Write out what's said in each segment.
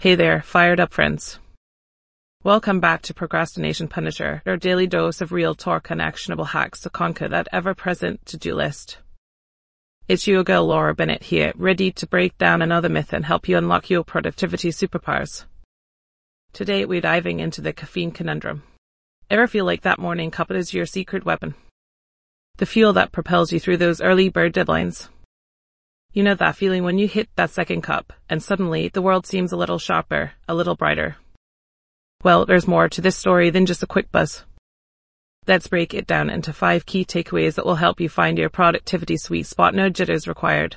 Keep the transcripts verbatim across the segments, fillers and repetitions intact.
Hey there, fired up friends. Welcome back to Procrastination Punisher, your daily dose of real talk and actionable hacks to conquer that ever-present to-do list. It's your girl Laura Bennett here, ready to break down another myth and help you unlock your productivity superpowers. Today we're diving into the caffeine conundrum. Ever feel like that morning cup is your secret weapon? The fuel that propels you through those early bird deadlines? You know that feeling when you hit that second cup, and suddenly the world seems a little sharper, a little brighter. Well, there's more to this story than just a quick buzz. Let's break it down into five key takeaways that will help you find your productivity sweet spot, no jitters required.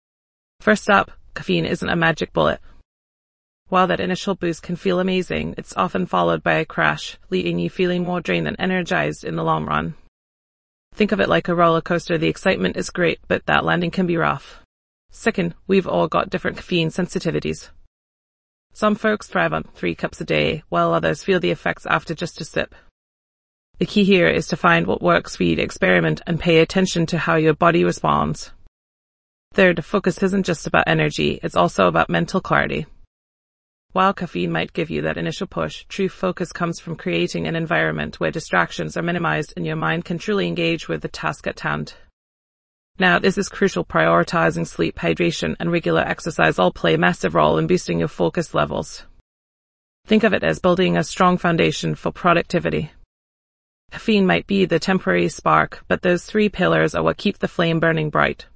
First up, caffeine isn't a magic bullet. While that initial boost can feel amazing, it's often followed by a crash, leaving you feeling more drained than energized in the long run. Think of it like a roller coaster. The excitement is great, but that landing can be rough. Second, we've all got different caffeine sensitivities. Some folks thrive on three cups a day, while others feel the effects after just a sip. The key here is to find what works for you, to experiment and pay attention to how your body responds. Third, focus isn't just about energy, it's also about mental clarity. While caffeine might give you that initial push, true focus comes from creating an environment where distractions are minimized and your mind can truly engage with the task at hand. Now, this is crucial. Prioritizing sleep, hydration, and regular exercise all play a massive role in boosting your focus levels. Think of it as building a strong foundation for productivity. Caffeine might be the temporary spark, but those three pillars are what keep the flame burning bright.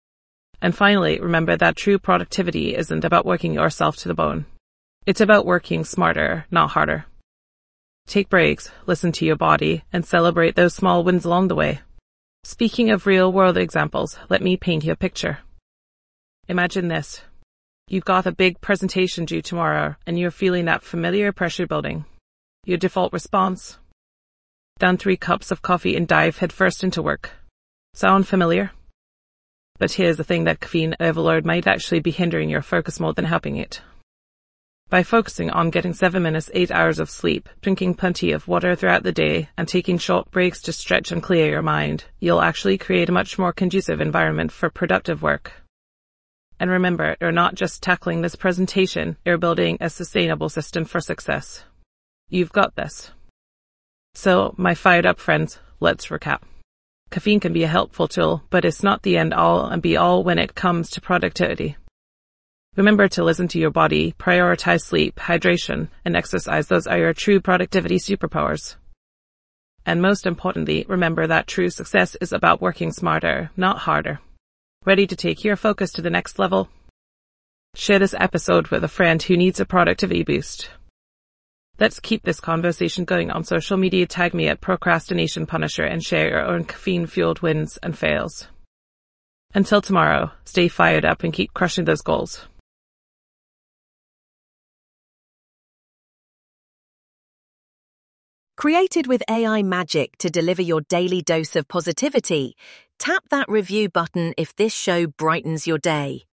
And finally, remember that true productivity isn't about working yourself to the bone. It's about working smarter, not harder. Take breaks, listen to your body, and celebrate those small wins along the way. Speaking of real-world examples, let me paint you a picture. Imagine this. You've got a big presentation due tomorrow, and you're feeling that familiar pressure building. Your default response? Down three cups of coffee and dive headfirst into work. Sound familiar? But here's the thing, that caffeine overload might actually be hindering your focus more than helping it. By focusing on getting seven minutes, eight hours of sleep, drinking plenty of water throughout the day, and taking short breaks to stretch and clear your mind, you'll actually create a much more conducive environment for productive work. And remember, you're not just tackling this presentation, you're building a sustainable system for success. You've got this. So, my fired up friends, let's recap. Caffeine can be a helpful tool, but it's not the end all and be all when it comes to productivity. Remember to listen to your body, prioritize sleep, hydration, and exercise. Those are your true productivity superpowers. And most importantly, remember that true success is about working smarter, not harder. Ready to take your focus to the next level? Share this episode with a friend who needs a productivity boost. Let's keep this conversation going on social media. Tag me at Procrastination Punisher and share your own caffeine-fueled wins and fails. Until tomorrow, stay fired up and keep crushing those goals. Created with A I magic to deliver your daily dose of positivity, tap that review button if this show brightens your day.